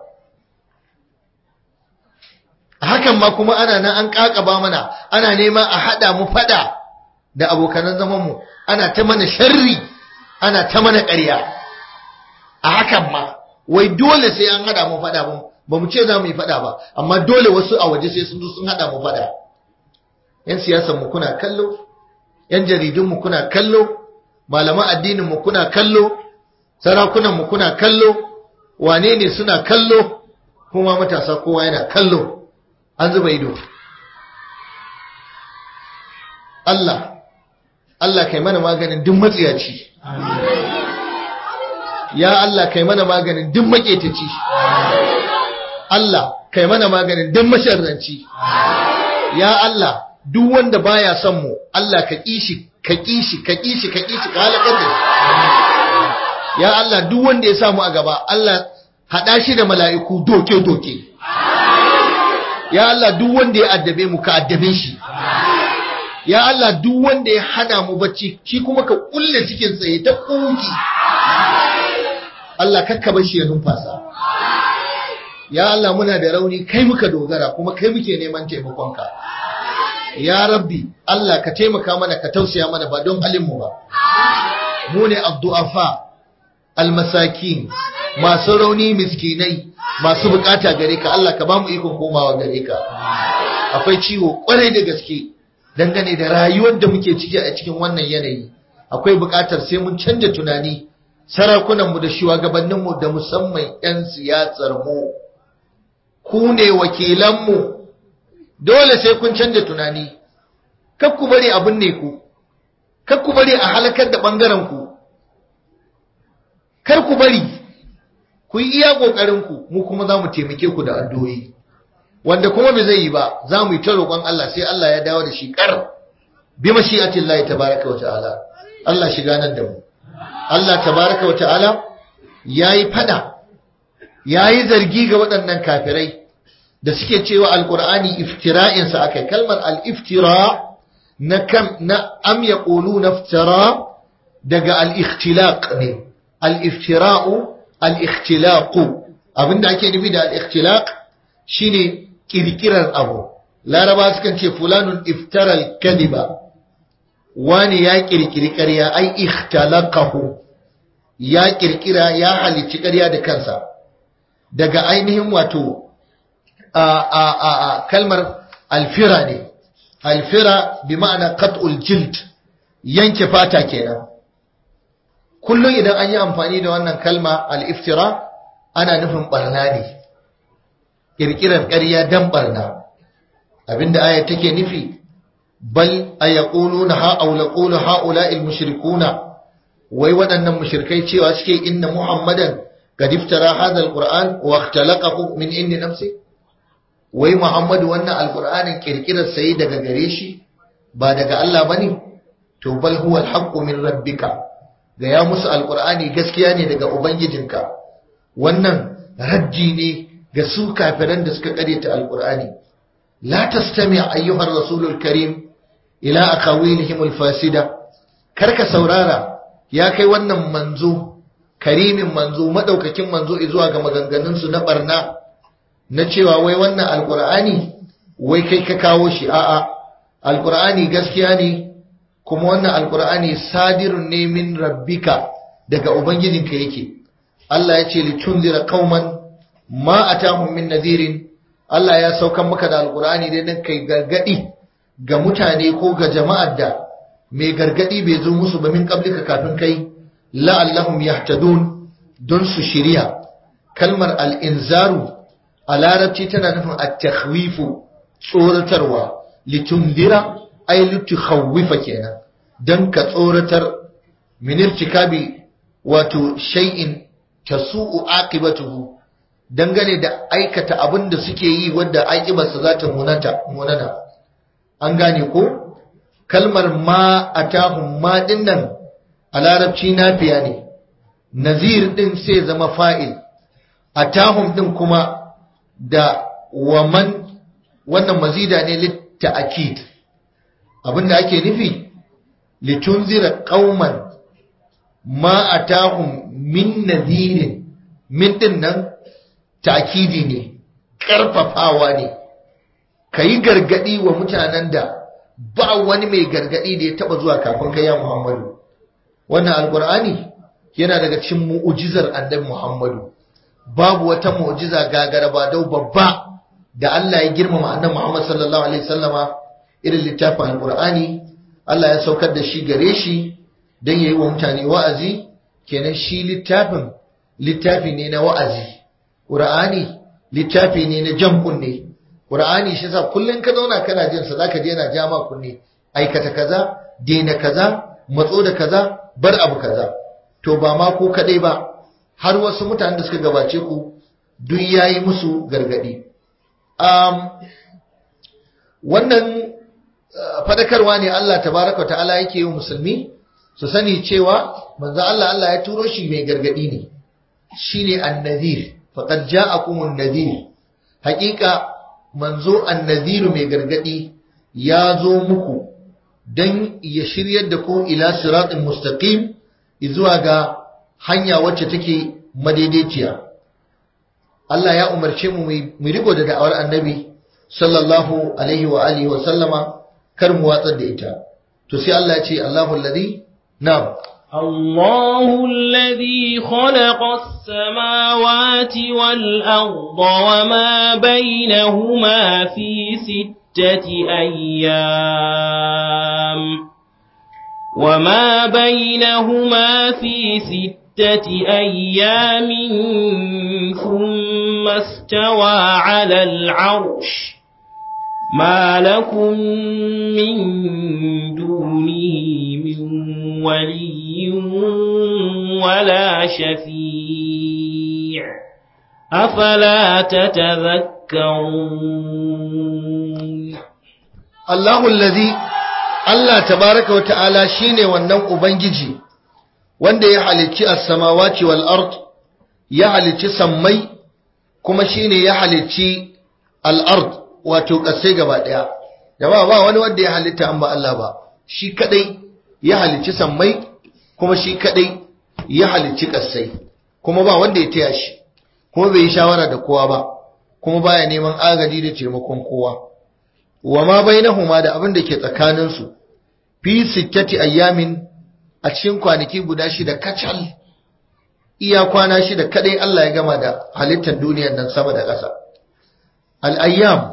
Hakan ma kuma ana nan an kakaba mana, ana nema a hada mu fada da abokanan zaman mu, ana ta mana sharri, ana ta mana ƙarya. A hakan ma wai dole sai an hada mu fada, ba mu ce za mu yi fada ba, amma dole wasu a waje sai sun zo sun hada mu fada. Yan siyasar mu kuna kallo, yan jaridun mu kuna kallo, malaman addinin mu kuna kallo, sarakunan mu kuna kallo, wane ne suna kallo, kuma matasa kowa yana kallo. An zuba ido. Allah kai mana maganin duk matsiyaci. Ya Allah kai mana maganin duk maketaci. Allah kai mana maganin duk masharranci. Ya Allah duk wanda baya son mu, Allah ka kishi ka halakar da shi. Ya Allah duk wanda ya samu a gaba, Allah hada shi da mala'iku doke. Ya Allah duk wanda ya addabe mu ka addabe shi. Ya Allah duk wanda ya hana mu bacci shi kuma ka kulle cikin tsaye ta kuki. Allah kakka bar shi ya numfasa. Ya Allah muna da rauni, kai muka dogara kuma kai muke neman taimakonka. Ya Rabbi Allah ka taimaka mana, ka tausaya mana ba don halin mu ba. Mu ne addu'afa almasakin, masu rauni miskinai, masu bukata gare ka. Allah ka ba mu ikon komawa gare ka. Akwai ciwo kwarai da gaske dangane da rayuwar da muke ciki a cikin wannan yanayi. Akwai bukatar sai mun canja tunani, sarakunanmu da shugabanninmu da musamman 'yan siyasar mu. Ku ne wakilanmu, dole sai kun canja tunani. Kar ku bari abin ne ku, kar ku bari a halakar da bangaren ku, kar ku bari, ku yi iya kokarin ku, mu kuma za mu taimake ku da addu'o'i. Wanda kuma bai zai yi ba, za mu yi ta roƙon Allah sai Allah ya dawo da shi kar bi mashi'atillahi tabaraka wa ta'ala. Allah shiga nan da mu. Allah tabaraka wa ta'ala yayi fada, yayi zargi ga waɗannan kafirai da suke cewa alqur'ani iftira'in sa akai. Kalmar al-iftira na am yaquluna iftira daga al-ikhtilaq ne. Al-iftira'u al-ikhtilaq, abinda ake nufi da al-ikhtilaq shine kirkirar abu. Laraba sukan ce fulanun iftara al-kadhiba, wani ya kirkiri ƙarya, ai ikhtalaqahu, ya kirkira, ya halicci ƙarya da kansa. Daga ainihin wato kalmar alfira ne. Alfira bi ma'ana qat'ul jild, yanke fata kenan. Kullum idan an yi amfani da wannan kalma al-iftira ana nufin barna ne, kirkirar ƙarya dan barna. Abinda aya take nufi, bal ayaquluna ha'ula ha'ula'il mushrikuna, wai waɗannan mushrikai cewa suke inna muhammadan qad iftara hadha alquran wa ikhtalaqahu min indi nafsi, wai muhammadu wannan alqur'anin kirkirar sai daga gare shi ba daga Allah bane. To bal huwa alhaqqu min rabbika, ga ya musu alqur'ani gaskiya ne daga ubangijinka. Wannan raddi ne ga su kafiran da suka karyata alqur'ani. La tastami' ayyuhar rasulul karim ila aqawilihim alfasida, karka saurara ya kai wannan manzo, karimin manzo, madaukakin manzo, zuwa ga maganganun su na barna, na cewa wai wannan alqur'ani wai kai ka kawo shi. A'a, alqur'ani gaskiya ne, kuma wannan alqur'ani sadirun ne min rabbika, daga ubangijinka yake. Allah ya ce litunzira qauman ma atahum min nadhirin, Allah ya saukan maka da alqur'ani dai dan kai gargadi ga mutane ko ga jama'ar da mai gargadi bai zo musu ba min qablika kafin kai, la'allahum yahtadun, don su shiriya. Kalmar al-inzaru a larabci tana nufin at-takhwifu, tsoratarwa. Litundira ay litukhawwifa kenan, dan ka tsoratar min irtikabi wato shay'in tasu'u aqibatuhu, dangane da aikata abin da suke yi wanda aqibarsa za ta munana. An gane ko? Kalmar ma atahum ma dinnan a larabci nafiya ne, nazir din sai zama fa'il, atahum din kuma da waman, wannan mazida ne litta'kid. Abinda ake nufi litunzira qauman ma atahum min nadhirin, min din nan ta'kidi ne, karfafawa ne. Kayi gargadi wa mutanen da ba wani mai gargadi da ya taba zuwa kafin kai ya Muhammadu. Wannan alqur'ani yana daga cikin mu'jizar annabi Muhammadu. Babu wata mu'jiza gagara ba dau babba da Allah ya girmama annabi Muhammad sallallahu alaihi wasallama irin littafin alqur'ani. Allah ya saukar da shi gare shi dan yayi wa mutane wa'azi. Kenan shi littafi ne na wa'azi. Qur'ani littafi ne na jan kunne. Qur'ani shi yasa kullun ka zauna kana jin sa zaka je yana ja ma kunne, aikata kaza, daina kaza, matso da kaza, bar abu kaza. To ba ma ko kadai ba, har wasu mutanen da suka gabace ku duk yayi musu gargadi. Wannan fadakarwa ne Allah tabaraka ta'ala yake yi musulmi su sani cewa manzo Allah ya turo shi mai gargadi ne, shine an-nadhir. Faqad ja'akumun nadhir, haqiqa manzo an-nadhir mai gargadi ya zo muku dan ya shiryar da ku ila siratin mustaqim, zuwa ga hanya wacce take madaidaiciya. Allah ya umarce mu mu riko da da'awar annabi sallallahu alaihi wa alihi wa sallama, kar mu watsar da ita. To sai Allah ya ce Allahu alladhi, na'am, الله الذي خلق السماوات والأرض وما بينهما في 6 أيام ثم استوى على العرش ما لكم من دونه من ولي ولا شفيع أفلا تتذكرون الله الذي Allah tabaraka wa ta'ala shine wannan ubangiji wanda ya halicci as-samawati wal ard, ya halicci sammai, kuma shine ya halicci al-ard wato kasai gaba daya. Jama'a ba wani wanda ya halitta an ba Allah ba, shi kadai ya halicci sammai, kuma shi kadai ya halicci kasai, kuma ba wanda ya taya shi, kuma bai yi shawara da kowa ba, kuma baya neman agaji da taimakon kowa. Wa ma bainahuma da abin da ke tsakaninsu fi sittati ayyamin, a cikin kwanaki guda shida kacal, iya kwana shida kadai Allah ya gama da halittar duniyar nan sama da ƙasa. Al-ayyam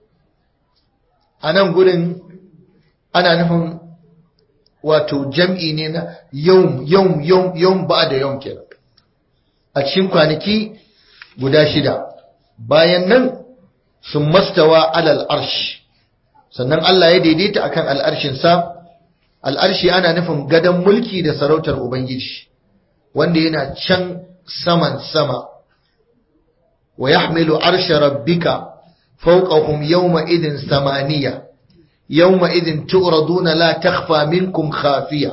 anan gurin ana nufin wato jam'i ne na yawm ba da yawm kenan, a cikin kwanaki guda shida. Bayan nan sun mastawa alal arsh, sannan Allah ya daidaita akan al'arshinsa. Al'arshi ana nufin gadon mulki da sarautar Ubangiji, wanda yana can saman sama. Wa yahmilu arsha rabbika fawqahum yawma idin samaniya, yawma idin tu'raduna la takhfa minkum khafiya.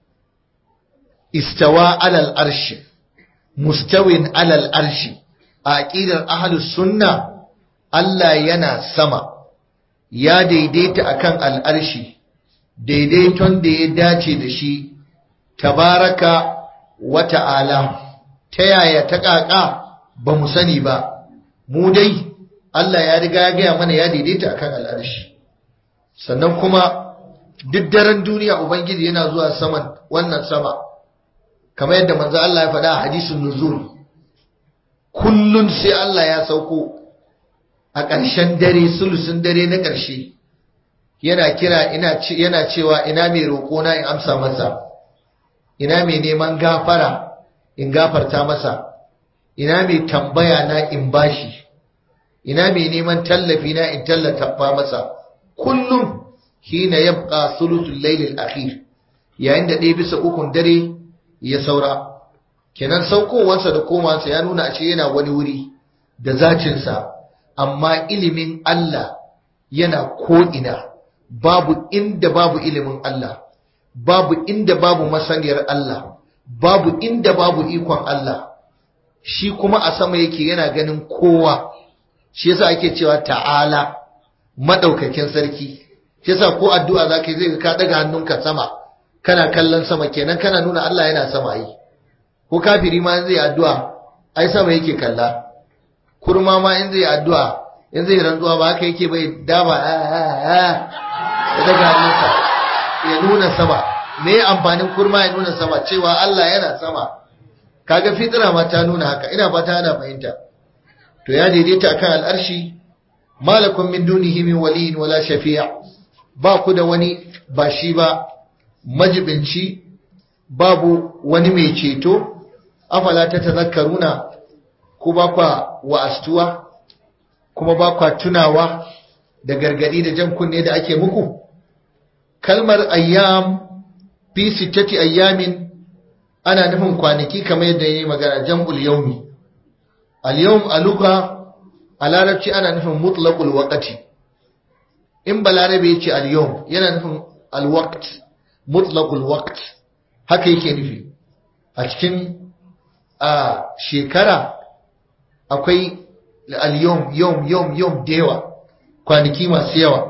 Istawa alal arshi, mustawin alal arshi. A aqidar ahlus sunna, Allah yana sama, ya daidaita akan al'arshi, daidaiton da ya dace da shi, tabaraka wa ta'ala. Ta yaya ta ƙaƙa ba mu sani ba, mu dai Allah ya riga ya gaya mana ya daidaita akan al'arshi. Sannan kuma duk daren duniya Ubangiji yana zuwa saman wannan sama, kamar yadda manzo Allah ya faɗa a hadisin nuzul, kullun sai Allah ya sauko a ƙarshen dare, sulusun dare na ƙarshe, yana kira yana cewa ina mai roƙona in amsa masa, ina mai neman gafara in gafarta masa, ina mai tambaya na in bashi, ina mai neman tallafi na in tallata masa. Kullum hina yabqa sulutul laylil akhir, yayin da ɗaya bisa ukun dare ya saura. Kenan saukowarsa da komawarsa ya nuna ashe yana wani wuri da zacinsa, amma ilimin Allah yana ko'ina. Babu inda babu ilimin Allah, babu inda babu masaniyar Allah, babu inda babu ikon Allah. Shi kuma a sama yake, yana ganin kowa. Shi yasa ake cewa ta'ala, madaukakin sarki. Shi yasa ko addu'a zaka yi zai ka daga hannunka sama, kana kallon sama, kenan kana nuna Allah yana sama yi. Ko kafiri ma in zai addu'a ai sama yake kalla. Kurma ma in zai addu'a, in zai rantsuwa ba haka yake bai dama daga hannunsa ya nuna sama. Me amfanin kurma ya nuna sama? Cewa Allah yana sama. Kaga fitira ma ta nuna haka, ina fata ana fahimta. To ya daidaita akan al'arshi, malakum min dunihi min waliyin wala shafi'a, ba ku da wani ba shi ba majibinci, babu wani mai ceto. Afala ta tazakkaruna, ku ba kwa wa'astuwa, kuma ba kwa tunawa da gargadi da jan kunne da ake muku. Kalmar ayyam fi sittati ayyamin ana nufin kwanaki, kamar yadda yayi magana, jam'ul yawmi. Al-yawm aluka a larabci ana nufin mutlaqul waqti. In balarabe yace al-yawm yana nufin al-waqt, mutlaqul waqt, haka yake nufi. A cikin shekara akwai al-yawm yawm da yawa, kwanaki masu yawa.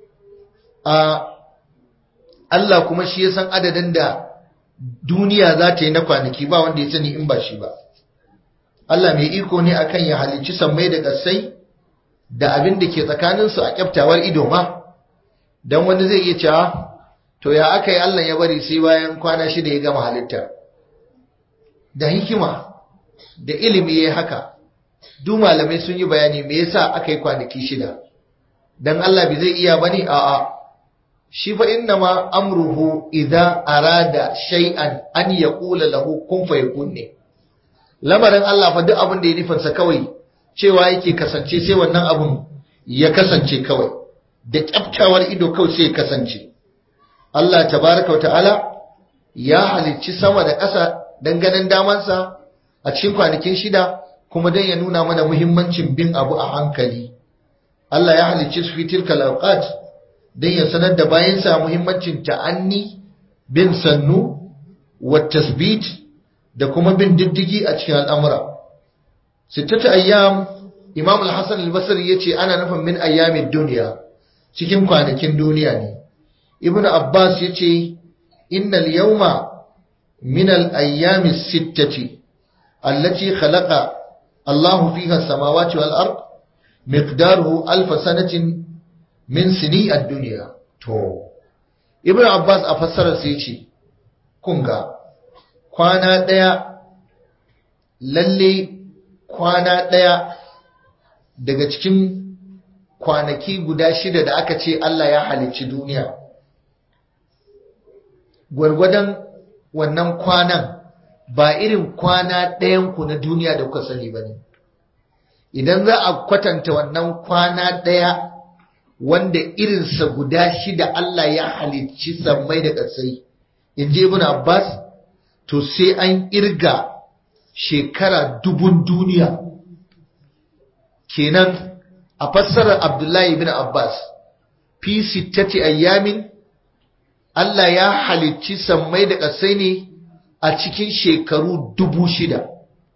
Allah kuma shi ya san adadin da duniya za ta yi na kwanaki, ba wanda ya sani in ba shi ba. Allah mai iko ne akan ya halicci sammai da ƙasai da abin da ke tsakaninsu a kyaftawar ido ma. Don wani zai iya cewa, to ya aka yi Allah ya bari sai bayan kwana shida ya gama halitta? Da hikima da ilimi ya haka. Duk malamai sun yi bayani me yasa aka yi kwanaki shida. Dan Allah bai zai iya bane? A'a. Shi fa inna ma amruhu idza arada shay'an an yaqula lahu kun fayakun ne. Lamarin Allah fa duk abin da ya nufinsa kawai cewa yake kasance, sai wannan abun ya kasance kawai. da kyaftawar ido kawai sai kasance. Allah tabaraka wa ta'ala ya halicci sama da ƙasa dan ganin damansa a cikin kwanakin 6 kuma dan ya nuna mana muhimmancin bin abu a hankali. Allah ya halicci su fi tilkal awqat dan ya sanar da bayansa muhimmancin ta'anni, bin sannu wa tasbit da kuma bin diddigi a cikin al'amura. 6 ayyam, Imam al-Hasan al-Basri yace ana nufin min ayyamid dunya, cikin kwanakin duniya ne. Ibn Abbas yace innal yawma min al-ayyami sittati allati khalaqa Allah fiha as-samawati wal ard miqdaruhu alf sanatin min sini ad-dunya. To Ibn Abbas a fassarar sai yace kunga kwana daya, lalle kwana daya daga cikin kwanaki guda 6 da aka ce Allah ya halicci duniya, gwargwadon wannan kwanan ba irin kwana ɗayan ku na duniya da kuka sani ba ne. Idan za a kwatanta wannan kwana ɗaya wanda irinsa guda 6 Allah ya halicci sammai da ƙasai, in ji Ibn Abbas, to sai an irga shekara 1000 duniya. Kenan a fassarar Abdullahi ibn Abbas, fi 6 ayyamin Allah ya halicci sammai da ƙasai ne a cikin shekaru 6000.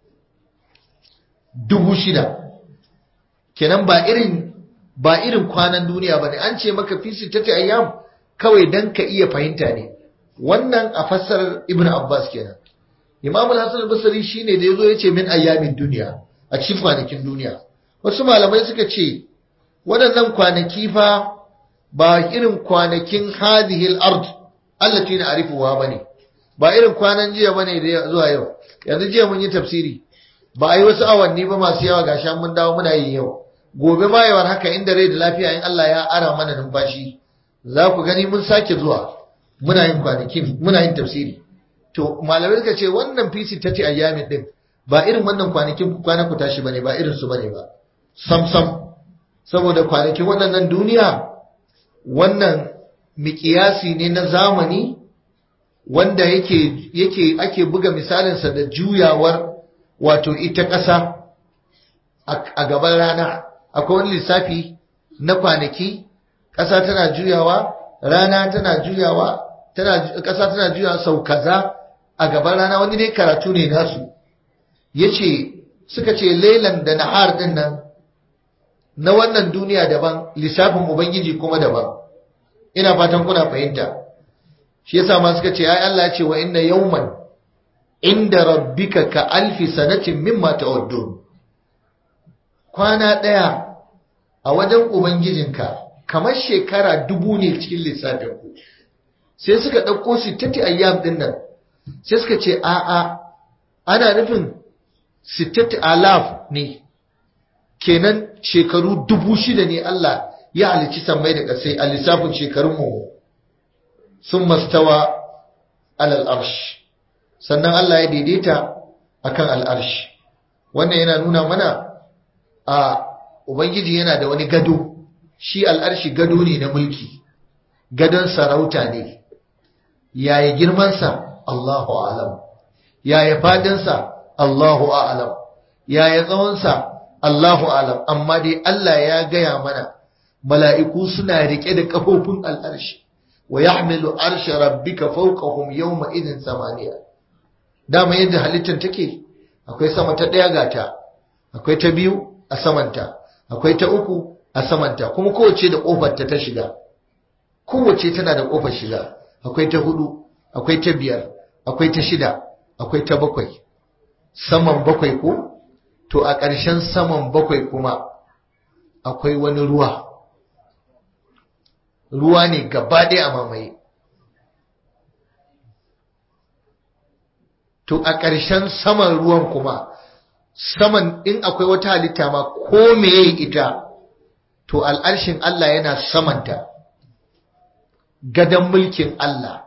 6000 kenan ba irin kwanan duniya bane. An ce maka fi 6 ayyam kawai dan ka iya fahimta ne. Wannan a fassarar Ibn Abbas kenan. Imam al-Hasan al-Basri shine da yazo yace min ayyamin duniya, a cikin kwanakin duniya. Wasu malamai suka ce waɗannan kwanaki fa ba irin kwanakin hadihil ard allati na'rifuha bane, ba irin kwanan jiya bane da zuwa yau. Yanzu jiya mun yi tafsiri, ba ai wasu awanni ba masu yawa gashi mun dawo muna yi yau. Gobe ma yawar haka inda rai da lafiya in Allah ya ara mana numfashi, za ku gani mun sake zuwa muna yin kwanakin, muna yin tafsiri. To malamai suka ce wannan fisi ta ce ayyamin din ba irin wannan kwanakin ku kwana ku tashi bane, ba irin su bane ba sam. Saboda kwanakin waɗannan duniya, wannan miƙiyasi ne na zamani wanda ake buga misalinsa da juyawar wato ita ƙasa a gaban rana. Akwai wani lissafi na kwanaki, ƙasa tana juyawa, rana tana juyawa, ƙasa tana juyawa sau kaza a gaban rana. Wani dai karatu ne nasu. Suka ce lailan da nahar din nan na wannan duniya daban, lissafin ubangiji kuma daban. Ina fatan kuna fahimta. Shi yasa ma suka ce ai Allah ya ce wa inna yawman inda rabbika ka alfi sanatin mimma ta'uddun. Kwana daya a wajen ubangijinka kamar shekara 1000 ne cikin lissafin ku. Sai suka dauko 60 ayyam din nan, sai suka ce a'a ana nufin 6000 ne, kenan shekaru 6000 ne Allah ya halicci sammai da ƙasai a lissafin shekarun mu. Sun mastawa alal arsh, sannan Allah ya daidaita akan al'arshi. Wannan yana nuna mana a ubangiji yana da wani gado. Shi al'arshi gado ne na mulki, gadon sarauta ne. Yaya girmansa? Allahu a'lam. Yaya fadinsa? Allahu a'lam. Yaya tsawonsa? Allahu a'lam. Amma dai Allah ya gaya mana mala'iku suna rike da kafofin al'arshi. Wa yahmilu arsha rabbika fawqahum yawma idhin samaniya. Dama yadda halittar take, akwai sama ta ɗaya gata, akwai ta 2 a samanta, akwai ta 3 a samanta, kuma kowace da kofar ta shiga. Kowace tana da kofar shiga. Akwai ta 4, akwai ta 5, akwai ta 6, akwai ta 7. Saman 7 ko? To a ƙarshen saman 7 kuma akwai wani ruwa. Ruwa ne gaba ɗaya a mamaye. To a ƙarshen saman ruwan kuma, saman in akwai wata halitta ma ko meye ita, to al'arshin Allah yana samanta. Gadon mulkin Allah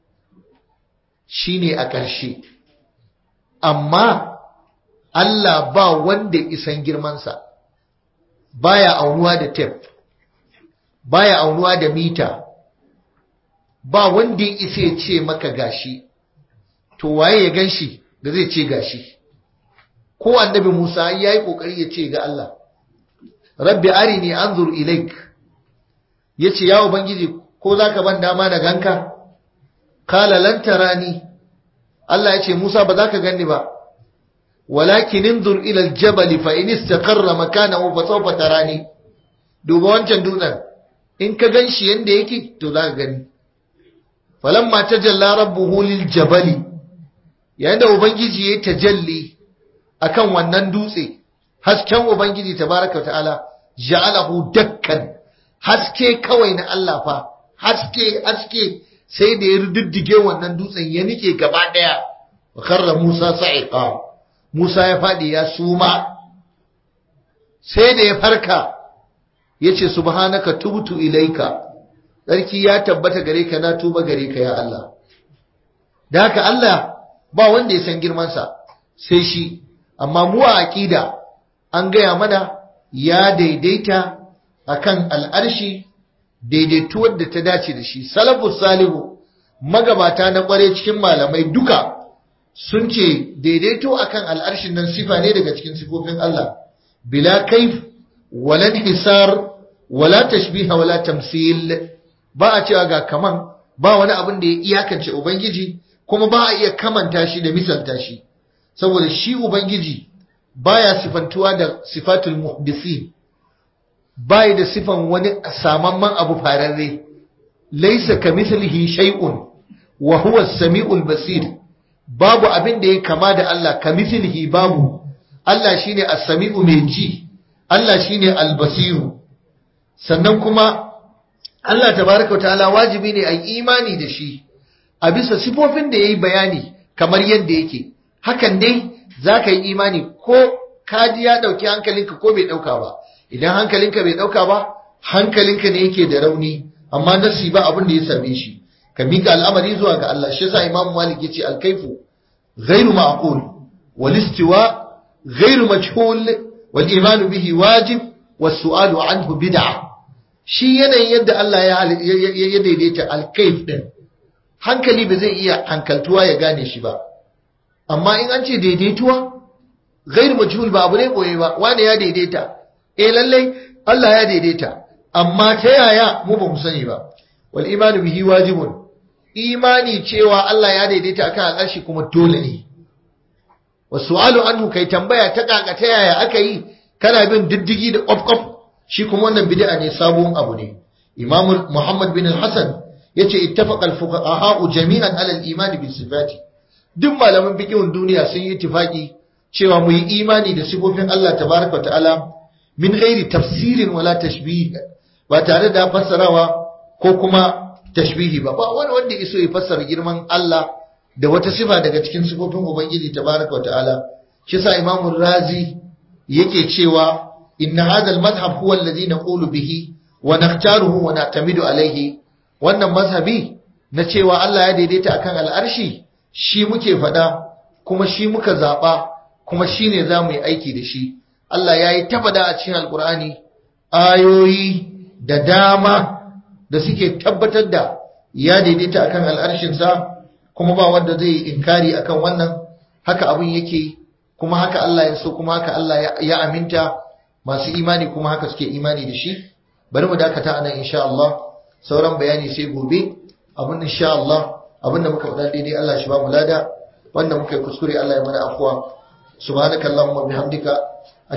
shine a ƙarshe. Amma Allah ba wanda isan girmansa, baya aunuwa da tef, baya aunuwa da mita, ba wanda ya isa ya ce maka gashi, to waye ya ganshi da zai ce gashi? Ko annabi Musa ya yi kokari ya ce ga Allah, rabbi arini anzur ilaik, ya ce ya ubangiji ko za ka ban dama na ganka? Kala lan tarani, Allah ya ce Musa ba za ka ganni ba, walakin inzur ila aljabal fa in istaqarra makanahu fa sawfa tarani. Duba wancan dutsen, in ka ganshi yanda yake to za ka gani. Falamma tajalla rabbuhu liljabali, yayin da ubangiji ya tajalli akan wannan dutse, hasken ubangiji tabaraka ta'ala ja'alahu dakkan, haske kawai na Allah fa, haske sai da ya rududdige wannan dutsen ya nike gaba daya. wa kharra Musa sa'iqa, Musa ya fadi ya suma, sai da ya farka yace subhanaka tubtu ilaika, sarki ya tabbata gare ka, na tuba gare ka ya Allah. Da haka Allah ba wanda ya san girman sa sai shi, amma mu a aqida an gaya mana ya daidaita akan al'arshi, daidaituwar da ta dace da shi. Salafus salihu, magabata na kware cikin malamai duka sun ce daidaito akan al'arshin nan sifa ne daga cikin sifofin Allah, bila kaif wala hisar wala tashbiha wala tamsil. Ba a cewa ga kaman, ba wani abin da ya iyakance ubangiji, kuma ba a iya kamanta shi da misalta shi, saboda shi ubangiji baya sifantuwa da sifatul muhdisin, bai da sifan wani samamman abu fararre. Laisa kamithlihi shay'un wa huwa as-sami'ul basir. Babu abin da ya kama da Allah, kamithlihi babu. Allah shine as-sami'u mai ji, Allah shine al-basiru. Sannan kuma Allah tabaaraka wa ta'ala wajibi ne ai imani da shi a bisa sifofin da yayi bayani kamar yadda yake. Hakan dai zaka yi imani ko kaji ya dauki hankalinka ko bai dauka ba. Idan hankalinka bai dauka ba, hankalinka ne yake da rauni, amma nasi ba abin da ya same shi, ka mika al'amari zuwa ga Allah. Shi yasa Imam Malik yace al-kayfu ghayru ma'qul wal istiwa ghayru majhul wal iman bihi wajib was su'alu anhu bid'ah. Shi yanayin yadda Allah ya daidaita al-kayf din, hankali ba zai iya hankaltuwa ya gane shi ba. Amma in an ce daidaituwa ghayru majhul, ba abu ne boye ba, wane ya daidaita, lallai Allah ya daidaita, amma ta yaya mu ba mu sani ba. Wal imanu bihi wajibun, imani cewa Allah ya daidaita akan al'arshi kuma dole ne. Wasu'alu anhu, kai tambaya ta kaka ta yaya aka yi, kana bin diddigi da kwaf, shi kuma wannan bid'a ne, sabon abu ne. Imam Muhammad bin al-Hasan yace ittafaqa al-fuqaha jami'an ala al-iman bi sifati. Duk malaman fiqhun duniya sun yi ittifaki cewa mu yi imani da sifofin Allah tabaaraka ta'ala min ghairi tafsirin wala tashbih, ba tare da fassarawa ko kuma tashbihi ba. Ba wani wanda iso ya fassara girman Allah da wata sifa daga cikin sifofin ubangiji tabaraka wa ta'ala. Shi sa Imam Razi yake cewa inna hadha al-madhhab huwa alladhi naqulu bihi wa nakhtaruhu wa na'tamidu alayhi. Wannan mazhabi na cewa Allah ya daidaita akan al'arshi, shi muke fada kuma shi muka zaba kuma shine zamu yi aiki da shi. Allah ya yi tabada a cikin Alkur'ani ayoyi da dama da suke tabbatar da ya daidaita akan al'arshinsa, kuma ba wanda zai yi inkari akan wannan. Haka abin yake, kuma haka Allah ya so, kuma haka Allah ya aminta. Masu imani kuma haka suke imani da shi. Bari mu dakata anan insha Allah, sauran bayani sai gobe. Abin insha Allah, abin da muka faɗa daidai Allah shi ba mu lada, wanda muka yi kuskure Allah ya mana afwa. Subhanakallahumma bihamdika